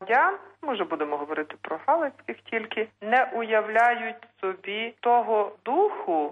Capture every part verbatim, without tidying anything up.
громадян, може будемо говорити про галицьких тільки, не уявляють собі того духу,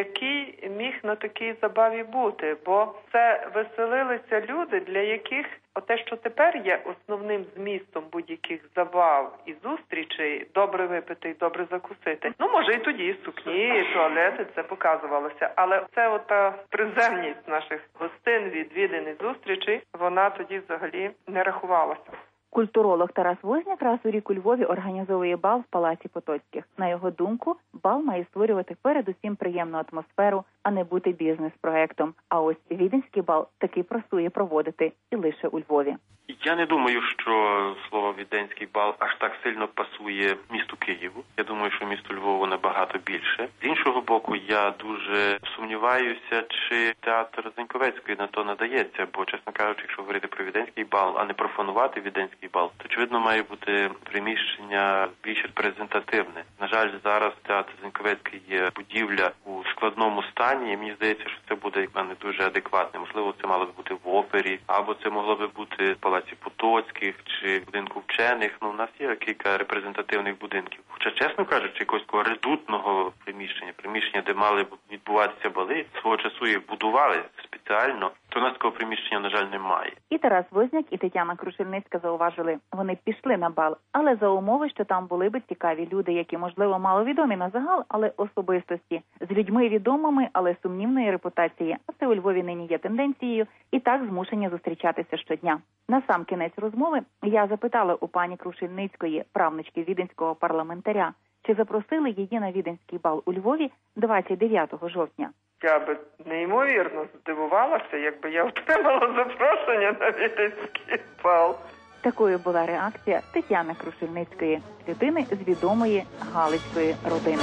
який міг на такій забаві бути. Бо це веселилися люди, для яких те, що тепер є основним змістом будь-яких забав і зустрічей, добре випити і добре закусити. Ну, може, і тоді і сукні, і туалети, це показувалося. Але це ота приземність наших гостин, відвідин і зустрічей, вона тоді взагалі не рахувалася. Культуролог Тарас Возняк раз у рік у Львові організовує бал в Палаці Потоцьких. На його думку, бал має створювати передусім приємну атмосферу, а не бути бізнес-проектом. А ось віденський бал таки просує проводити і лише у Львові. Я не думаю, що слово «віденський бал» аж так сильно пасує місту Києву. Я думаю, що місту Львову набагато більше. З іншого боку, я дуже сумніваюся, чи театр Заньковецької на то надається, бо, чесно кажучи, якщо говорити про віденський бал, а не профанувати віденський бал, то, очевидно, має бути приміщення більш репрезентативне. На жаль, зараз театр Заньковецький є будівля у складному стані, і мені здається, що це буде не дуже адекватне. Можливо, це мало б бути в опері, або це могло би бути в Палаці Потоцьких чи будинку вчених. Ну, у нас є кілька репрезентативних будинків. Хоча, чесно кажучи, якогось такого редутного приміщення, приміщення, де мали б відбуватися бали, свого часу їх будували спеціально, то у нас такого приміщення, на жаль, немає. І Тарас Возняк, і Тетяна Крушельницька зауважили, вони пішли на бал, але за умови, що там були би цікаві люди, які, можливо, маловідомі на загал, але особистості, з людьми відомими, але сумнівної репутації, а це у Львові нині є тенденцією, і так змушені зустрічатися щодня. На сам кінець розмови я запитала у пані Крушельницької, правнучки віденського парламентаря, чи запросили її на віденський бал у Львові двадцять дев'ятого жовтня. Я би неймовірно здивувалася, якби я отримала запрошення на віденський бал. Такою була реакція Тетяни Крушельницької, людини з відомої галицької родини.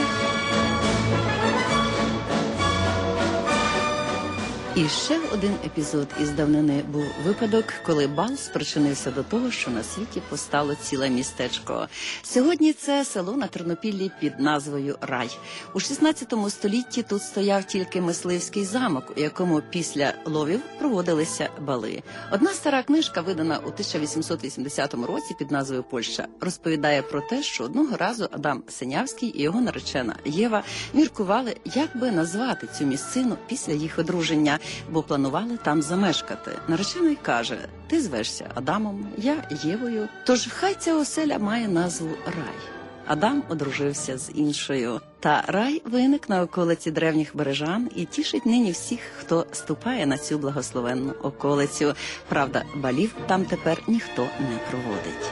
І ще один епізод із давнини був випадок, коли бал спричинився до того, що на світі постало ціле містечко. Сьогодні це село на Тернопіллі під назвою Рай. У шістнадцятому столітті тут стояв тільки мисливський замок, у якому після ловів проводилися бали. Одна стара книжка, видана у тисяча вісімсот вісімдесятому році під назвою «Польща», розповідає про те, що одного разу Адам Синявський і його наречена Єва міркували, як би назвати цю місцину після їх одруження, бо планували там замешкати. Наречений каже: ти звешся Адамом, я Євою, тож хай ця оселя має назву Рай. Адам одружився з іншою. Та рай виник на околиці древніх Бережан і тішить нині всіх, хто ступає на цю благословенну околицю. Правда, балів там тепер ніхто не проводить.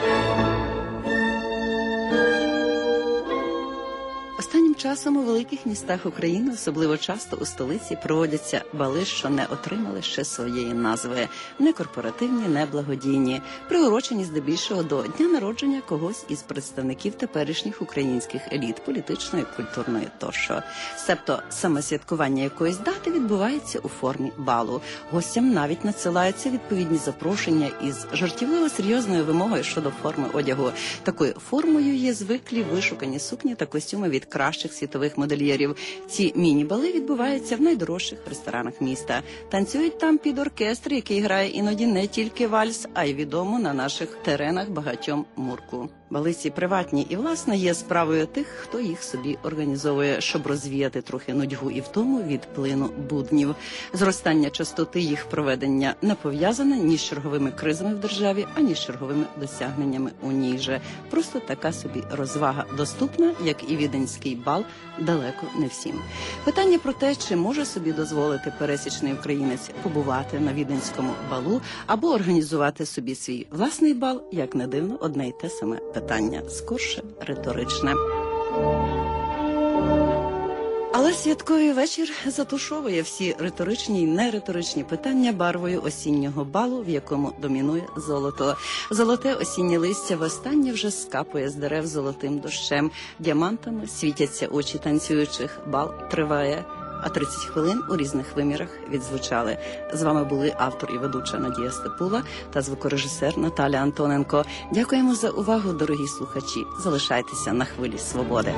Останнім часом у великих містах України, особливо часто у столиці, проводяться бали, що не отримали ще своєї назви. Не корпоративні, не благодійні, приурочені здебільшого до дня народження когось із представників теперішніх українських еліт, політичної, культурної тощо. Себто саме святкування якоїсь дати відбувається у формі балу. Гостям навіть надсилаються відповідні запрошення із жартівливо-серйозною вимогою щодо форми одягу. Такою формою є звиклі вишукані сукні та костюми від кращих світових модельєрів. Ці міні-бали відбуваються в найдорожчих ресторанах міста. Танцюють там під оркестр, який грає іноді не тільки вальс, а й відомо на наших теренах багатьом мурку. Бали ці приватні і, власне, є справою тих, хто їх собі організовує, щоб розвіяти трохи нудьгу і втому від плину буднів. Зростання частоти їх проведення не пов'язане ні з черговими кризами в державі, ані з черговими досягненнями у ній же. Просто така собі розвага, доступна, як і віденський бал, далеко не всім. Питання про те, чи може собі дозволити пересічний українець побувати на віденському балу або організувати собі свій власний бал, як не дивно, одне й те саме питання, скорше риторичне. Але святковий вечір затушовує всі риторичні й нериторичні питання барвою осіннього балу, в якому домінує золото. Золоте осіннє листя востаннє вже скапує з дерев золотим дощем. Діамантами світяться очі танцюючих. Бал триває. А тридцять хвилин у різних вимірах відзвучали. З вами були автор і ведуча Надія Степула та звукорежисер Наталя Антоненко. Дякуємо за увагу, дорогі слухачі. Залишайтеся на хвилі свободи.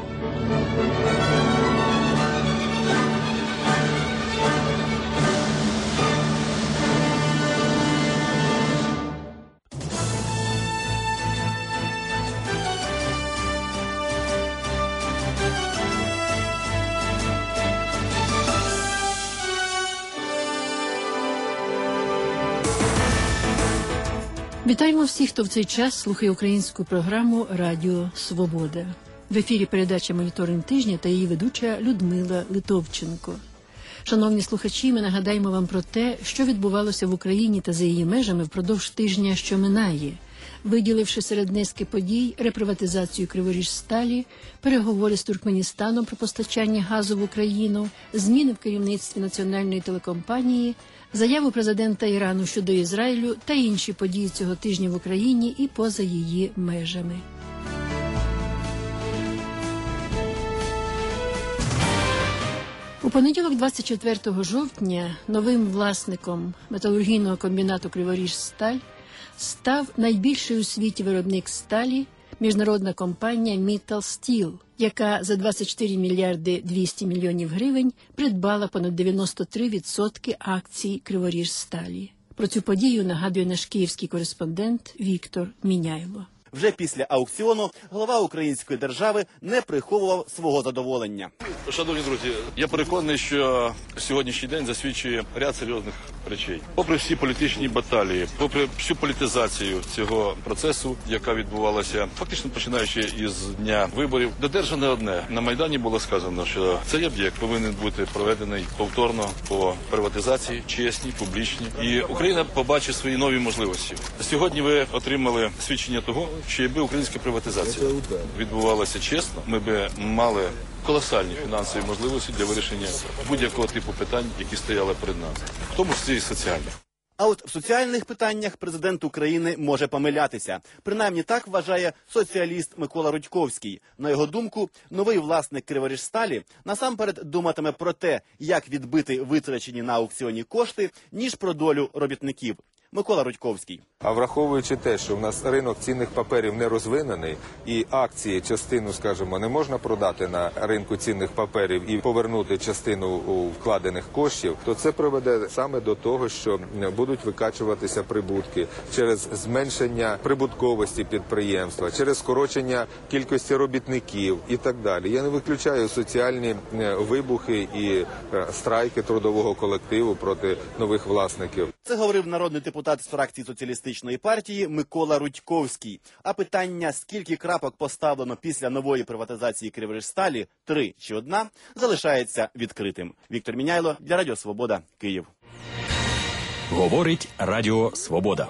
Вітаємо всіх, хто в цей час слухає українську програму «Радіо Свобода». В ефірі передача «Моніторинг тижня» та її ведуча Людмила Литовченко. Шановні слухачі, ми нагадаємо вам про те, що відбувалося в Україні та за її межами впродовж тижня, що минає, виділивши серед низки подій реприватизацію Криворіжсталі, переговори з Туркменістаном про постачання газу в Україну, зміни в керівництві національної телекомпанії, заяву президента Ірану щодо Ізраїлю та інші події цього тижня в Україні і поза її межами. У понеділок, двадцять четвертого жовтня, новим власником металургійного комбінату «Криворіжсталь» став найбільший у світі виробник сталі міжнародна компанія «Міттал Стіл», яка за двадцять чотири мільярди двісті мільйонів гривень придбала понад дев'яносто три відсотки акцій «Криворіжсталі». Про цю подію нагадує наш київський кореспондент Віктор Міняйло. Вже після аукціону голова української держави не приховував свого задоволення. Шановні друзі, я переконаний, що сьогоднішній день засвідчує ряд серйозних речей. Попри всі політичні баталії, попри всю політизацію цього процесу, яка відбувалася фактично починаючи із дня виборів, додержане одне. На Майдані було сказано, що цей об'єкт повинен бути проведений повторно по приватизації, чесні, публічні. І Україна побачить свої нові можливості. Сьогодні ви отримали свідчення того, що якби українська приватизація відбувалася чесно, ми б мали колосальні фінансові можливості для вирішення будь-якого типу питань, які стояли перед нами, в тому числі і соціальних. А от в соціальних питаннях президент України може помилятися. Принаймні так вважає соціаліст Микола Рудьковський. На його думку, новий власник Криворіжсталі насамперед думатиме про те, як відбити витрачені на аукціоні кошти, ніж про долю робітників. Микола Рудьковський. А враховуючи те, що в нас ринок цінних паперів не розвинений і акції, частину, скажімо, не можна продати на ринку цінних паперів і повернути частину вкладених коштів, то це приведе саме до того, що будуть викачуватися прибутки через зменшення прибутковості підприємства, через скорочення кількості робітників і так далі. Я не виключаю соціальні вибухи і страйки трудового колективу проти нових власників. Це говорив народний депутат з фракції Соціалістичної партії Микола Рудьковський. А питання, скільки крапок поставлено після нової приватизації Криворіжсталі, три чи одна, залишається відкритим. Віктор Міняйло для Радіо Свобода, Київ. Говорить Радіо Свобода.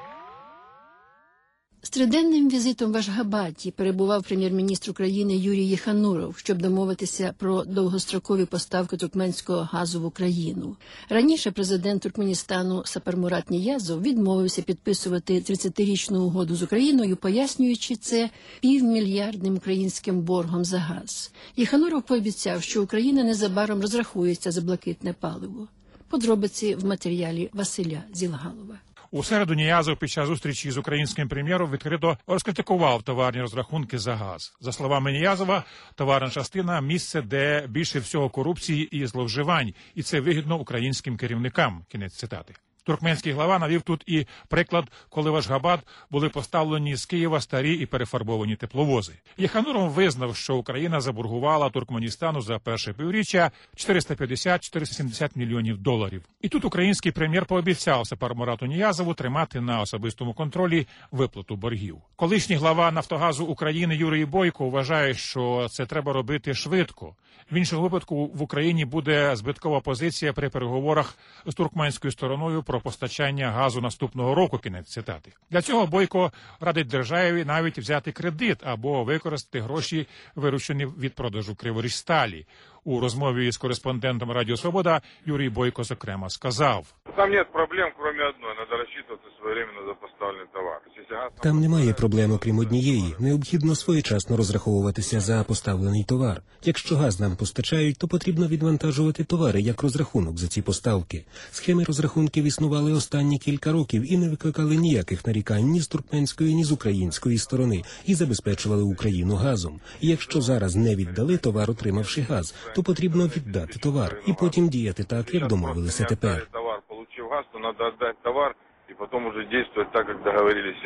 З триденним візитом в Ашгабаді перебував прем'єр-міністр України Юрій Єхануров, щоб домовитися про довгострокові поставки туркменського газу в Україну. Раніше президент Туркменістану Сапармурат Ніязов відмовився підписувати тридцятирічну угоду з Україною, пояснюючи це півмільярдним українським боргом за газ. Єхануров пообіцяв, що Україна незабаром розрахується за блакитне паливо. Подробиці в матеріалі Василя Зілгалова. У середу Ніязов під час зустрічі з українським прем'єром відкрито розкритикував товарні розрахунки за газ. За словами Ніязова, товарна частина – місце, де більше всього корупції і зловживань, і це вигідно українським керівникам. Кінець цитати. Туркменський глава навів тут і приклад, коли в Ашгабад були поставлені з Києва старі і перефарбовані тепловози. Єхануров визнав, що Україна заборгувала Туркменістану за перше півріччя чотириста п'ятдесят - чотириста сімдесят мільйонів доларів. І тут український прем'єр пообіцяв Сапармурату Ніязову тримати на особистому контролі виплату боргів. Колишній глава «Нафтогазу України» Юрій Бойко вважає, що це треба робити швидко. В іншому випадку в Україні буде збиткова позиція при переговорах з туркменською стороною про постачання газу наступного року, кінець цитати. Для цього Бойко радить державі навіть взяти кредит або використати гроші, виручені від продажу Криворіжсталі. У розмові з кореспондентом Радіо Свобода Юрій Бойко, зокрема, сказав: Там нет проблем, кроме одной. Надо рассчитываться своевременно за поставленный товар. Там немає проблем, окрім однієї. Необхідно своєчасно розраховуватися за поставлений товар. Якщо газ нам постачають, то потрібно відвантажувати товари як розрахунок за ці поставки. Схеми розрахунків існували останні кілька років і не викликали ніяких нарікань ні з туркменської, ні з української сторони і забезпечували Україну газом. І якщо зараз не віддали товар, отримавши газ, то потрібно віддати товар і потім діяти так, як домовилися тепер. Товар, получив газ, то треба віддати товар і потім уже діяти так, як договорились зараз.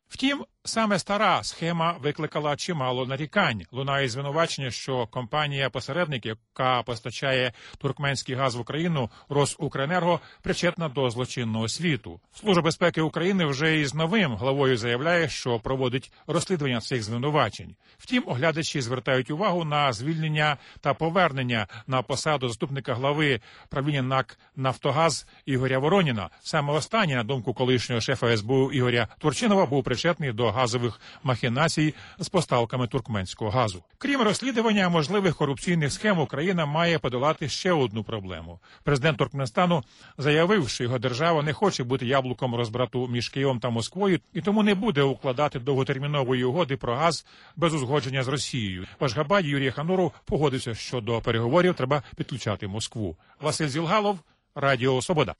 Втім, саме стара схема викликала чимало нарікань. Лунає звинувачення, що компанія-посередник, яка постачає туркменський газ в Україну, Росукренерго, причетна до злочинного світу. Служба безпеки України вже із новим главою заявляє, що проводить розслідування цих звинувачень. Втім, оглядачі звертають увагу на звільнення та повернення на посаду заступника глави правління НАК «Нафтогаз» Ігоря Вороніна. Саме останній, на думку колишнього шефа ес бе у Ігоря Турчинова, був причетний до газових махінацій з поставками туркменського газу. Крім розслідування можливих корупційних схем, Україна має подолати ще одну проблему. Президент Туркменстану заявив, що його держава не хоче бути яблуком розбрату між Києвом та Москвою і тому не буде укладати довготермінової угоди про газ без узгодження з Росією. В Ашгабаді Юрій Хануров погодився, що до переговорів треба підключати Москву. Василь Зілгалов, Радіо Свобода.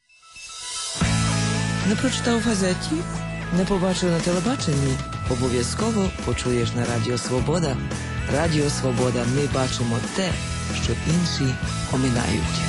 Не прочитав в газеті? Не побачив на телебаченні? Обов'язково почуєш на Радіо Свобода. Радіо Свобода. Ми бачимо те, що інші оминають.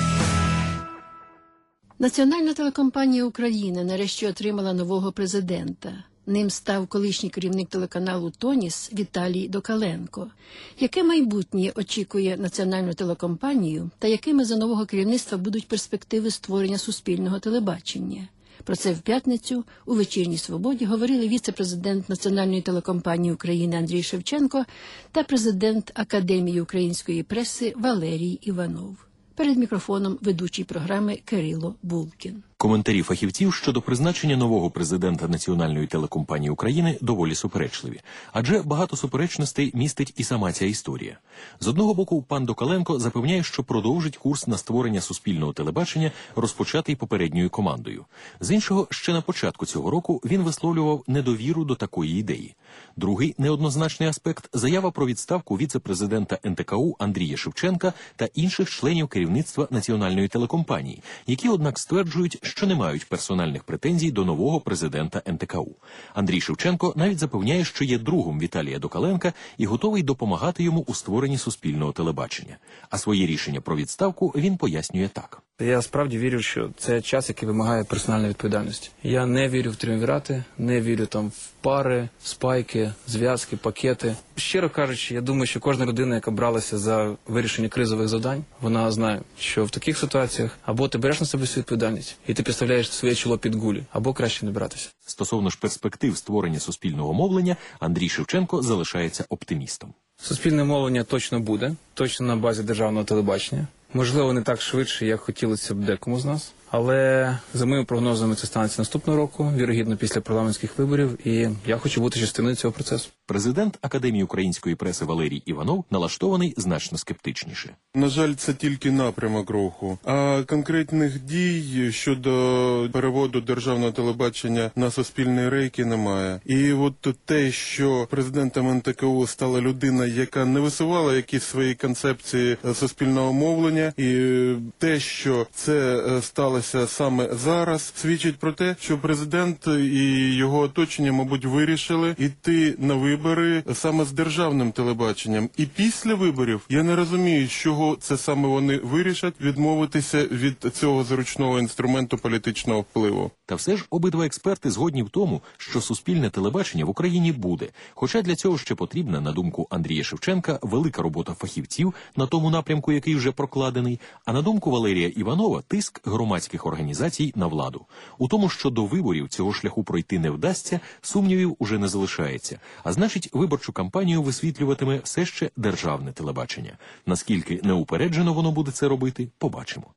Національна телекомпанія України нарешті отримала нового президента. Ним став колишній керівник телеканалу «Тоніс» Віталій Докаленко. Яке майбутнє очікує національну телекомпанію та якими за нового керівництва будуть перспективи створення суспільного телебачення? Про це в п'ятницю у «Вечірній Свободі» говорили віце-президент Національної телекомпанії України Андрій Шевченко та президент Академії української преси Валерій Іванов. Перед мікрофоном ведучий програми Кирило Булкін. Коментарі фахівців щодо призначення нового президента Національної телекомпанії України доволі суперечливі. Адже багато суперечностей містить і сама ця історія. З одного боку, пан Докаленко запевняє, що продовжить курс на створення суспільного телебачення, розпочатий попередньою командою. З іншого, ще на початку цього року він висловлював недовіру до такої ідеї. Другий неоднозначний аспект – заява про відставку віце-президента ен те ка у Андрія Шевченка та інших членів керівництва Національної телекомпанії, які, однак, стверджують, що не мають персональних претензій до нового президента ен те ка у. Андрій Шевченко навіть запевняє, що є другом Віталія Докаленка і готовий допомагати йому у створенні суспільного телебачення. А своє рішення про відставку він пояснює так. Я справді вірю, що це час, який вимагає персональної відповідальності. Я не вірю в тріумвірати, не вірю там в пари, спайки, зв'язки, пакети. Щиро кажучи, я думаю, що кожна людина, яка бралася за вирішення кризових завдань, вона знає, що в таких ситуаціях або ти береш на себе всю відповідальність, і ти підставляєш своє чоло під гулі, або краще не братися. Стосовно ж перспектив створення суспільного мовлення, Андрій Шевченко залишається оптимістом. Суспільне мовлення точно буде, точно на базі державного телебачення. Можливо, не так швидше, як хотілося б декому з нас. Але за моїми прогнозами це станеться наступного року, вірогідно після парламентських виборів, і я хочу бути частиною цього процесу. Президент Академії української преси Валерій Іванов налаштований значно скептичніше. На жаль, це тільки напрямок руху. А конкретних дій щодо переводу державного телебачення на суспільні рейки немає. І от те, що президентом ен те ка у стала людина, яка не висувала якісь свої концепції суспільного мовлення, і те, що це сталося саме зараз, свідчить про те, що президент і його оточення, мабуть, вирішили йти на вибори саме з державним телебаченням. І після виборів я не розумію, з чого це саме вони вирішать відмовитися від цього зручного інструменту політичного впливу. Та все ж обидва експерти згодні в тому, що суспільне телебачення в Україні буде. Хоча для цього ще потрібна, на думку Андрія Шевченка, велика робота фахівців на тому напрямку, який вже прокладений, а на думку Валерія Іванова, тиск громадських організацій на владу. У тому, що до виборів цього шляху пройти не вдасться, сумнівів уже не залишається. А значить, виборчу кампанію висвітлюватиме все ще державне телебачення. Наскільки неупереджено воно буде це робити, побачимо.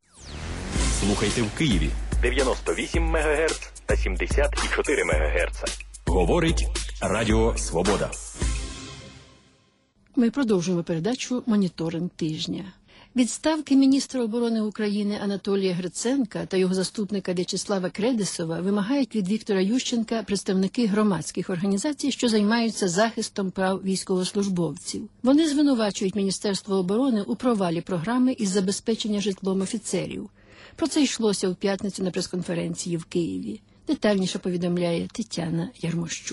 Слухайте в Києві дев'яносто вісім мегагерц та сімдесят чотири мегагерца. Говорить Радіо Свобода. Ми продовжуємо передачу «Моніторинг тижня». Відставки міністра оборони України Анатолія Гриценка та його заступника В'ячеслава Кредесова вимагають від Віктора Ющенка представники громадських організацій, що займаються захистом прав військовослужбовців. Вони звинувачують Міністерство оборони у провалі програми із забезпечення житлом офіцерів. Про це йшлося в п'ятницю на прес-конференції в Києві. Детальніше повідомляє Тетяна Ярмощук.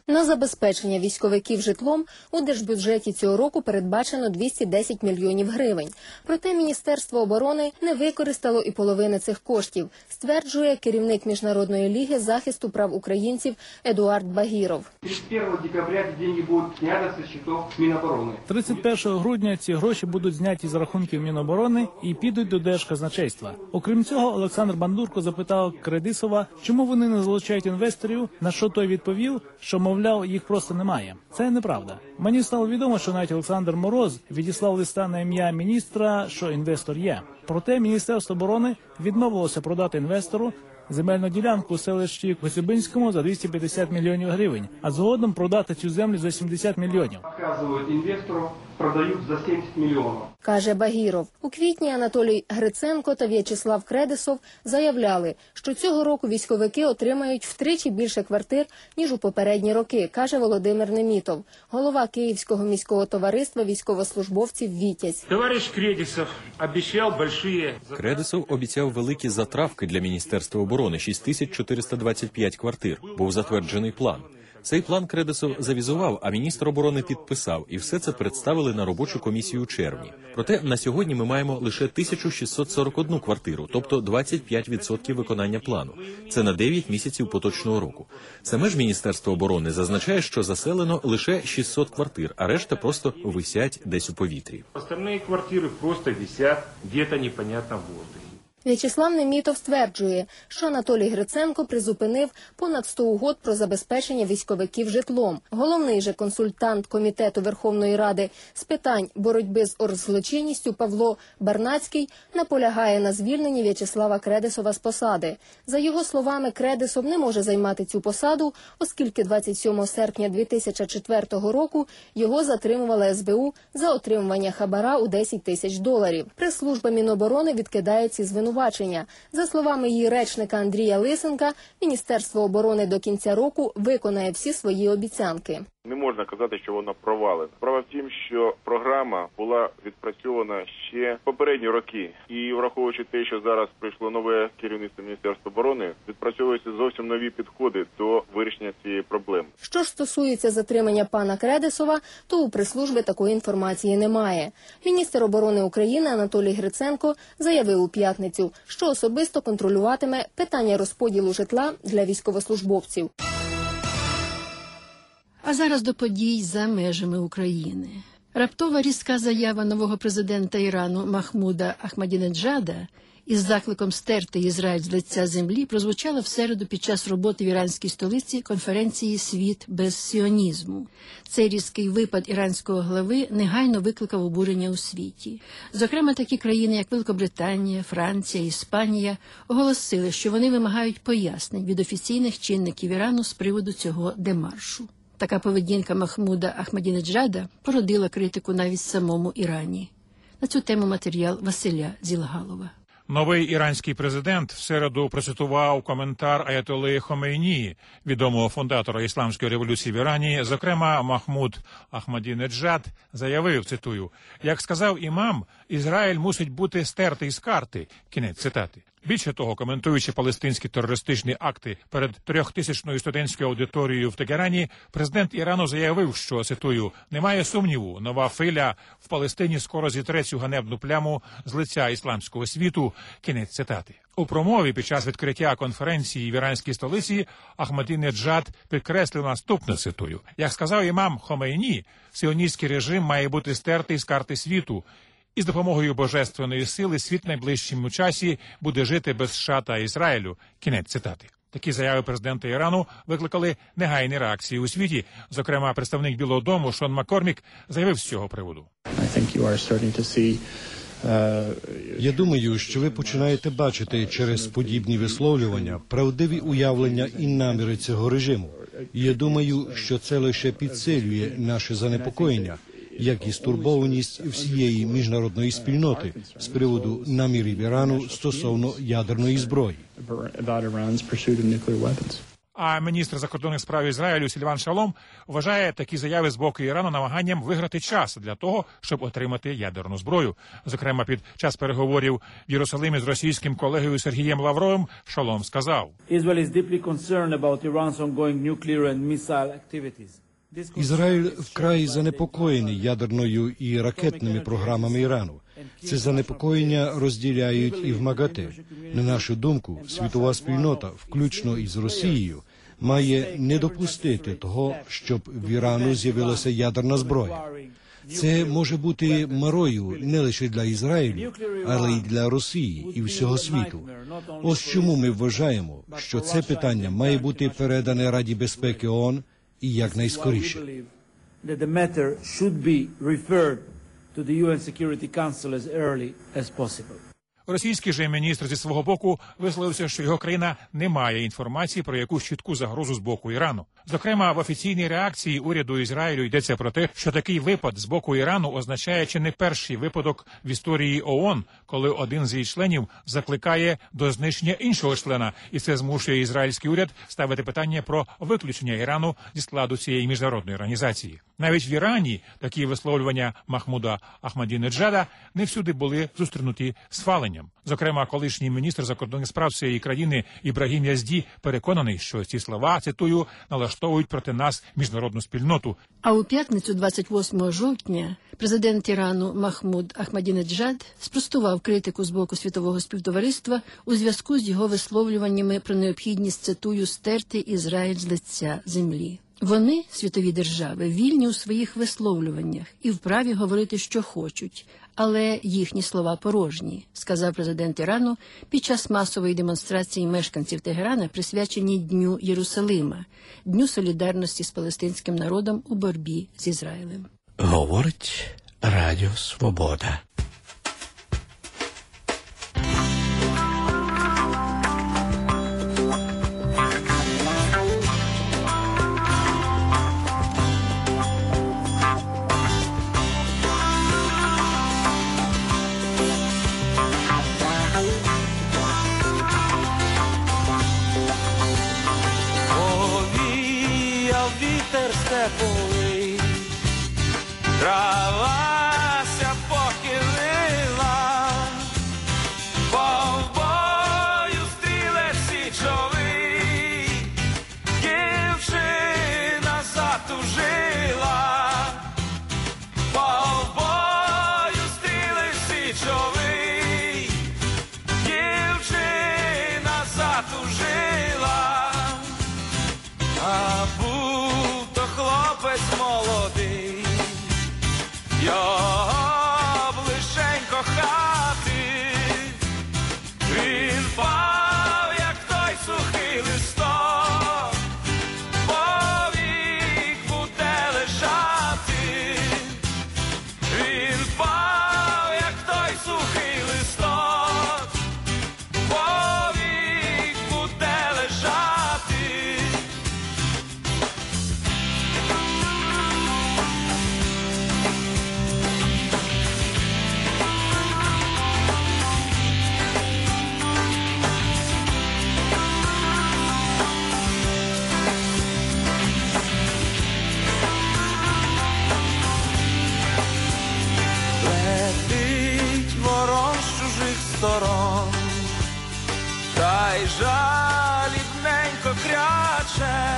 На забезпечення військовиків житлом у держбюджеті цього року передбачено двісті десять мільйонів гривень. Проте Міністерство оборони не використало і половини цих коштів, стверджує керівник Міжнародної ліги захисту прав українців Едуард Багіров. тридцять першого декабря ці гроші будуть зняті з счетів Міноборони. тридцять першого грудня ці гроші будуть зняті з рахунків Міноборони і підуть до Держказначейства. Окрім цього, Олександр Бандурко запитав Кредисова, чому вони не залучають інвесторів, на що той відповів, що, мовляв, їх просто немає. Це неправда. Мені стало відомо, що навіть Олександр Мороз відіслав листа на ім'я міністра, що інвестор є. Проте Міністерство оборони відмовилося продати інвестору земельну ділянку у селищі Коцюбинському за двісті п'ятдесят мільйонів гривень, а згодом продати цю землю за сімдесят мільйонів. Показують інвестору, продають за сімдесят мільйонів. Каже Багіров. У квітні Анатолій Гриценко та В'ячеслав Кредисов заявляли, що цього року військовики отримають втричі більше квартир, ніж у попередні роки, каже Володимир Немітов, голова Київського міського товариства військовослужбовців «Вітязь». Товариш Кредисов обіцяв великі... Кредисов обіцяв великі затравки для Міністерства оборони – шість тисяч чотириста двадцять п'ять квартир. Був затверджений план. Цей план Кредисов завізував, а міністр оборони підписав, і все це представили на робочу комісію у червні. Проте на сьогодні ми маємо лише тисячу шістсот сорок одну квартиру, тобто двадцять п'ять відсотків виконання плану. Це на дев'ять місяців поточного року. Саме ж Міністерство оборони зазначає, що заселено лише шістсот квартир, а решта просто висять десь у повітрі. Остальні квартири просто висять десь непонятно в воздухі. В'ячеслав Немітов стверджує, що Анатолій Гриценко призупинив понад сто угод про забезпечення військовиків житлом. Головний же консультант Комітету Верховної Ради з питань боротьби з оргзлочинністю Павло Барнацький наполягає на звільненні В'ячеслава Кредисова з посади. За його словами, Кредисов не може займати цю посаду, оскільки двадцять сьомого серпня дві тисячі четвертого року його затримувала ес бе у за отримування хабара у десять тисяч доларів. Прес-служба Міноборони відкидає ці звинувачення. За словами її речника Андрія Лисенка, Міністерство оборони до кінця року виконає всі свої обіцянки. Не можна казати, що вона провалена. Справа в тім, що програма була відпрацьована ще попередні роки. І враховуючи те, що зараз прийшло нове керівництво Міністерства оборони, відпрацьовуються зовсім нові підходи до вирішення цієї проблеми. Що ж стосується затримання пана Кредисова, то у прес-служби такої інформації немає. Міністр оборони України Анатолій Гриценко заявив у п'ятницю, що особисто контролюватиме питання розподілу житла для військовослужбовців. А зараз до подій за межами України. Раптова різка заява нового президента Ірану Махмуда Ахмадінеджада із закликом стерти Ізраїль з лиця землі прозвучала в середу під час роботи в іранській столиці конференції «Світ без сіонізму». Цей різкий випад іранського глави негайно викликав обурення у світі. Зокрема, такі країни, як Великобританія, Франція, Іспанія, оголосили, що вони вимагають пояснень від офіційних чинників Ірану з приводу цього демаршу. Така поведінка Махмуда Ахмадінеджада породила критику навіть в самому Ірані. На цю тему матеріал Василя Зілгалова. Новий іранський президент в середу процитував коментар аятолли Хомейні, відомого фундатора ісламської революції в Ірані. Зокрема, Махмуд Ахмадінеджад заявив, цитую, «Як сказав імам, Ізраїль мусить бути стертий з карти». Кінець цитати. Більше того, коментуючи палестинські терористичні акти перед трьохтисячною студентською аудиторією в Тегерані, президент Ірану заявив, що, цитую, «немає сумніву, нова хвиля в Палестині скоро зітре цю ганебну пляму з лиця ісламського світу». Кінець цитати. У промові під час відкриття конференції в іранській столиці Ахмадінеджад підкреслив наступне, цитую, «Як сказав імам Хомейні, сіоністський режим має бути стертий з карти світу. І з допомогою божественної сили світ в найближчому часі буде жити без США та Ізраїлю». Кінець цитати. Такі заяви президента Ірану викликали негайні реакції у світі. Зокрема, представник Білого дому Шон Маккормік заявив з цього приводу. Я думаю, що ви починаєте бачити через подібні висловлювання правдиві уявлення і наміри цього режиму. І я думаю, що це лише підсилює наше занепокоєння, як і стурбованість всієї міжнародної спільноти з приводу намірів Ірану стосовно ядерної зброї. А міністр закордонних справ Ізраїлю Сільван Шалом вважає такі заяви з боку Ірану намаганням виграти час для того, щоб отримати ядерну зброю. Зокрема, під час переговорів в Єрусалимі з російським колегою Сергієм Лавровим Шалом сказав: Ізраїль вкрай занепокоєний ядерною і ракетними програмами Ірану. Це занепокоєння розділяють і в МАГАТЕ. На нашу думку, світова спільнота, включно із Росією, має не допустити того, щоб в Ірану з'явилася ядерна зброя. Це може бути марою не лише для Ізраїлю, але й для Росії і всього світу. Ось чому ми вважаємо, що це питання має бути передане Раді безпеки ООН і якнайскоріше. to the U N Security Council as early as possible. Російський же міністр зі свого боку висловився, що його країна не має інформації про якусь чітку загрозу з боку Ірану. Зокрема, в офіційній реакції уряду Ізраїлю йдеться про те, що такий випад з боку Ірану означає чи не перший випадок в історії ООН, коли один з її членів закликає до знищення іншого члена, і це змушує ізраїльський уряд ставити питання про виключення Ірану зі складу цієї міжнародної організації. Навіть в Ірані такі висловлювання Махмуда Ахмадінеджада не всюди були зустрінуті схваленням. Зокрема, колишній міністр закордонних справ цієї країни Ібрагім Язді переконаний, що ці слова, цитую, налаштовують проти нас міжнародну спільноту. А у п'ятницю, двадцять восьмого жовтня, президент Ірану Махмуд Ахмадінеджад спростував критику з боку світового співтовариства у зв'язку з його висловлюваннями про необхідність, цитую, стерти Ізраїль з лиця землі. Вони, світові держави, вільні у своїх висловлюваннях і вправі говорити, що хочуть, але їхні слова порожні, сказав президент Ірану під час масової демонстрації мешканців Тегерана, присвяченій Дню Єрусалима, Дню солідарності з палестинським народом у боротьбі з Ізраїлем. Говорить Радіо Свобода. Травася похилила, ковбою стрілець січовий, дівчина затужила, ковбою стрілець січовий, дівчина затужила, а був то хлопець молодий, його ближенько хати, він впав, як той сухий листок, повік буде лежати, він впав, як той сухий листок, повік буде лежати. Сторон, та й жалібненько кряче,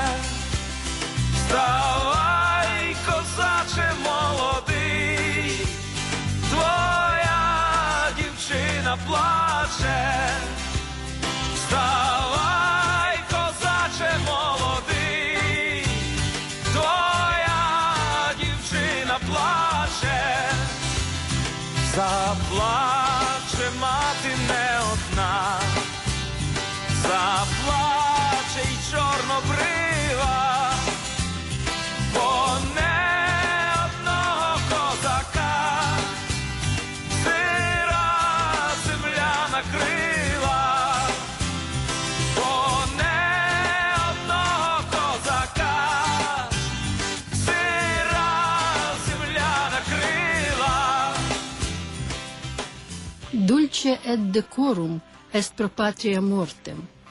вставай, козаче молодий, твоя дівчина плаче, вставай, козаче молодий, твоя дівчина плаче, заплаче мати не одна, заплаче й чорнобрива, бо не одного козака сира земля накрила, бо не одного козака сира земля накрила. Dulce et decorum est pro patria mortem.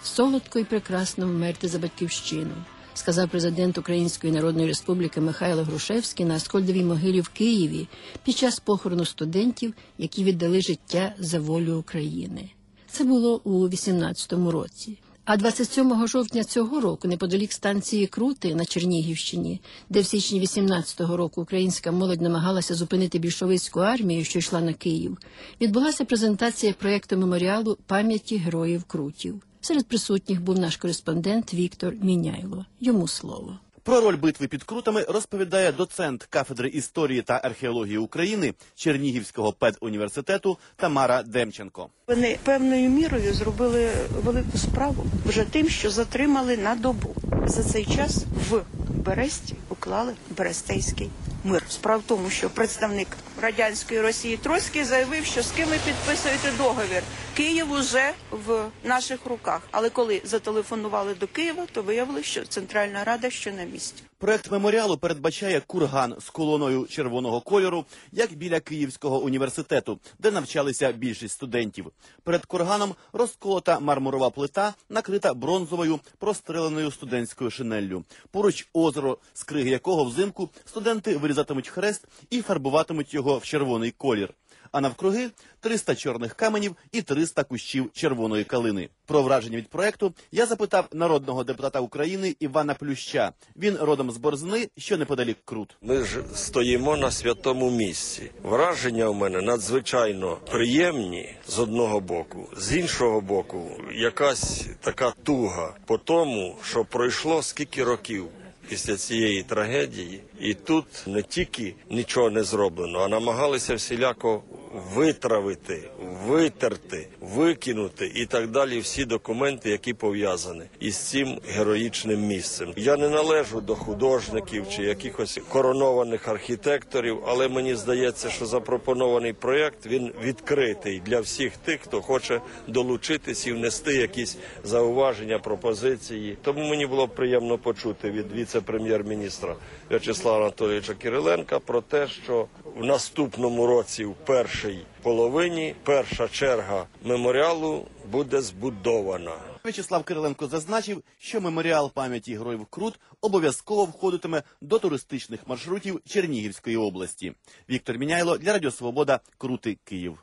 солодко і прекрасно вмерти за батьківщину, сказав президент Української Народної Республіки Михайло Грушевський на Аскольдовій могилі в Києві під час похорону студентів, які віддали життя за волю України. Це було у вісімнадцятому році. А двадцять сьомого жовтня цього року, неподалік станції Крути на Чернігівщині, де в січні вісімнадцятого року українська молодь намагалася зупинити більшовицьку армію, що йшла на Київ, відбулася презентація проєкту меморіалу пам'яті героїв Крутів. Серед присутніх був наш кореспондент Віктор Міняйло. Йому слово. Про роль битви під Крутами розповідає доцент кафедри історії та археології України Чернігівського педуніверситету Тамара Демченко. Вони певною мірою зробили велику справу вже тим, що затримали на добу. За цей час в Бересті уклали Берестейський мир. Справа в тому, що представник радянської Росії Троцький заявив, що з ким ви підписуєте договір. Київ уже в наших руках. Але коли зателефонували до Києва, то виявилося, що Центральна Рада ще на місці. Проект меморіалу передбачає курган з колоною червоного кольору, як біля Київського університету, де навчалися більшість студентів. Перед курганом розколота мармурова плита, накрита бронзовою простреленою студентською шинеллю. Поруч озеро, з криги якого взимку студенти вирізатимуть хрест і фарбуватимуть його в червоний колір. А навкруги триста чорних каменів і триста кущів червоної калини. Про враження від проекту я запитав народного депутата України Івана Плюща. Він родом з Борзни, що неподалік Крут. Ми ж стоїмо на святому місці. Враження у мене надзвичайно приємні з одного боку. З іншого боку, якась така туга по тому, що пройшло скільки років після цієї трагедії. І тут не тільки нічого не зроблено, а намагалися всіляко витравити, витерти, викинути і так далі всі документи, які пов'язані із цим героїчним місцем. Я не належу до художників чи якихось коронованих архітекторів, але мені здається, що запропонований проєкт, він відкритий для всіх тих, хто хоче долучитись і внести якісь зауваження, пропозиції. Тому мені було б приємно почути від віце-прем'єр-міністра В'ячеслава Анатолійовича Кириленка про те, що в наступному році, в першій половині, перша черга меморіалу буде збудована. В'ячеслав Кириленко зазначив, що меморіал пам'яті героїв Крут обов'язково входитиме до туристичних маршрутів Чернігівської області. Віктор Міняйло для Радіо Свобода, Крути, Київ.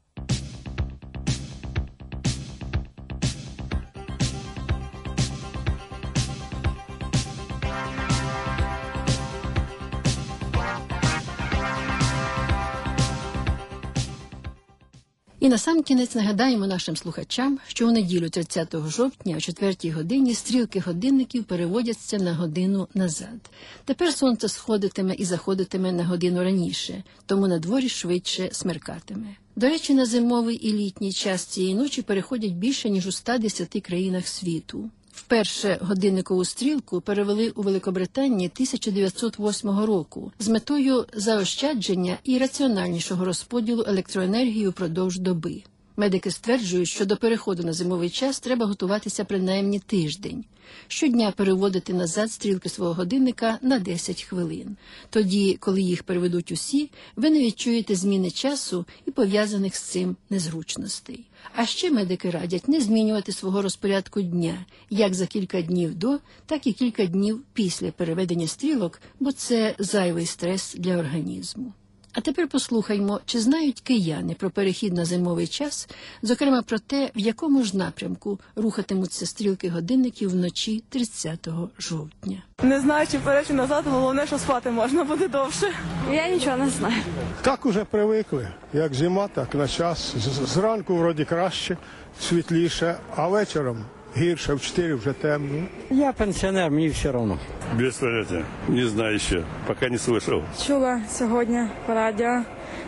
І насамкінець нагадаємо нашим слухачам, що у неділю тридцятого жовтня о четвертій годині стрілки годинників переводяться на годину назад. Тепер сонце сходитиме і заходитиме на годину раніше, тому на дворі швидше смеркатиме. До речі, на зимовий і літній час цієї ночі переходять більше, ніж у ста десяти країнах світу. Вперше годинникову стрілку перевели у Великобританії тисяча дев'ятсот восьмого року з метою заощадження і раціональнішого розподілу електроенергії впродовж доби. Медики стверджують, що до переходу на зимовий час треба готуватися принаймні тиждень. Щодня переводити назад стрілки свого годинника на десять хвилин. Тоді, коли їх переведуть усі, ви не відчуєте зміни часу і пов'язаних з цим незручностей. А ще медики радять не змінювати свого розпорядку дня, як за кілька днів до, так і кілька днів після переведення стрілок, бо це зайвий стрес для організму. А тепер послухаймо, чи знають кияни про перехід на зимовий час, зокрема про те, в якому ж напрямку рухатимуться стрілки годинників вночі тридцятого жовтня. Не знаю, чи вперед, чи назад, головне, що спати можна буде довше. Я нічого не знаю. Так уже привикли. Як зима, так на час. Зранку вроді краще, світліше, а вечором гірше, в чотири вже темно. Я пенсіонер, мені все одно. Без поняття. Не знаю ще. Поки не слышав. Чула сьогодні по радіо,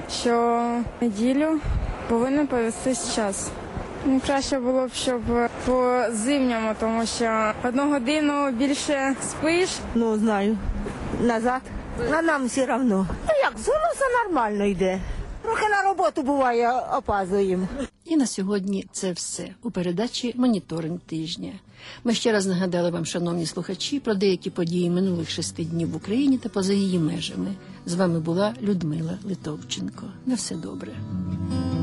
що неділю повинен повестись час. Ну, краще було б, щоб по зимньому, тому що одну годину більше спиш. Ну, знаю. Назад. А нам все одно. Ну як, все нормально йде. Трохи на роботу буває, опаздуємо. І на сьогодні це все у передачі «Моніторинг тижня». Ми ще раз нагадали вам, шановні слухачі, про деякі події минулих шести днів в Україні та поза її межами. З вами була Людмила Литовченко. На все добре.